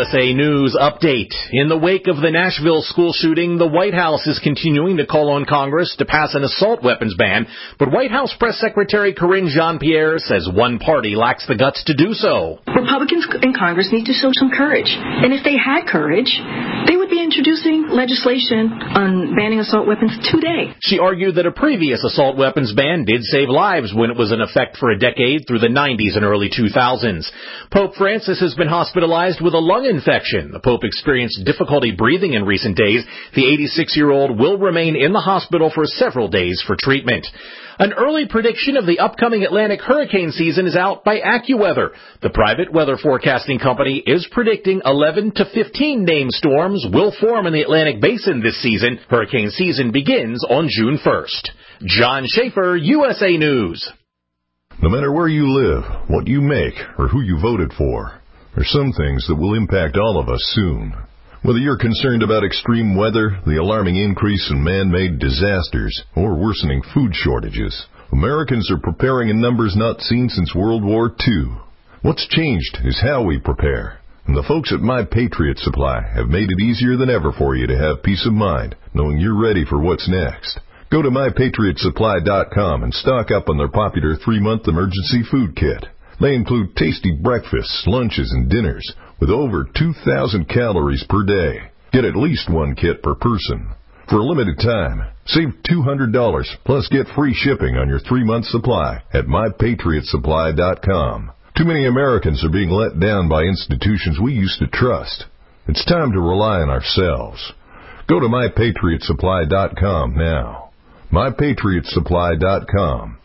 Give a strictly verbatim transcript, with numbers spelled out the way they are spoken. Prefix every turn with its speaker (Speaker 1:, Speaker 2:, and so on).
Speaker 1: S A News update. In the wake of the Nashville school shooting, the White House is continuing to call on Congress to pass an assault weapons ban, but White House Press Secretary Karine Jean-Pierre says one party lacks the guts to do so.
Speaker 2: Republicans in Congress need to show some courage. And if they had courage, they would be introducing legislation on banning assault weapons today.
Speaker 1: She argued that a previous assault weapons ban did save lives when it was in effect for a decade through the nineties and early two thousands. Pope Francis has been hospitalized with a lung infection. The Pope experienced difficulty breathing in recent days. The eighty-six-year-old will remain in the hospital for several days for treatment. An early prediction of the upcoming Atlantic hurricane season is out by AccuWeather. The private weather forecasting company is predicting eleven to fifteen named storms will form in the Atlantic basin this season. Hurricane season begins on June first. John Schaefer, U S A News.
Speaker 3: No matter where you live, what you make, or who you voted for, there are some things that will impact all of us soon. Whether you're concerned about extreme weather, the alarming increase in man-made disasters, or worsening food shortages, Americans are preparing in numbers not seen since World War Two. What's changed is how we prepare. And the folks at My Patriot Supply have made it easier than ever for you to have peace of mind, knowing you're ready for what's next. Go to my patriot supply dot com and stock up on their popular three-month emergency food kit. They include tasty breakfasts, lunches, and dinners with over two thousand calories per day. Get at least one kit per person. For a limited time, save two hundred dollars plus get free shipping on your three-month supply at my patriot supply dot com. Too many Americans are being let down by institutions we used to trust. It's time to rely on ourselves. Go to my patriot supply dot com now. my patriot supply dot com.